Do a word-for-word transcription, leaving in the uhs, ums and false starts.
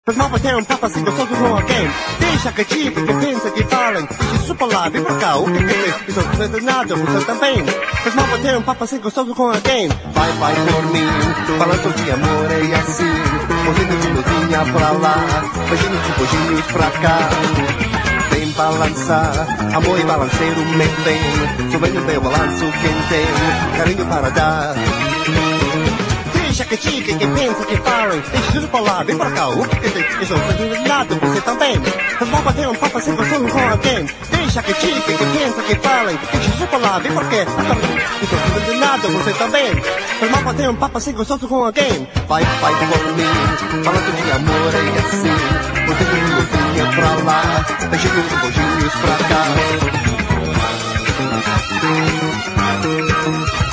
Faz mal pra ter um papo assim gostoso com alguém. Deixa que diga, que pensa, que falem. Deixa isso pra lá, vem pra cá, o que que tem? Isso não precisa de nada, você também. Faz mal pra ter um papo assim gostoso com alguém. Vai, vai por mim, falando de amor é assim. Mãozinha de luzinha pra lá, beijinhos de beijinhos pra cá. Vem balançar, amor e balanceiro me vem. Subindo meu balanço quem tem, carinho para dar. Deixa que diga, que pensa, que falem. Deixa tudo pra lá, vem pra cá, o que que tem? Isso não precisa de nada, você também. Faz mal pra ter um papo assim gostoso com alguém. Deixa que diga, que pensa, que falem. Deixa tudo pra lá, vem pra cá. Isso não precisa de nada, você também. Faz mal pra ter um papo assim gostoso com alguém. Vai, vai por mim, falando de amor é assim. Você tem luzinha pra lá, beijinhos e beijinhos pra cá.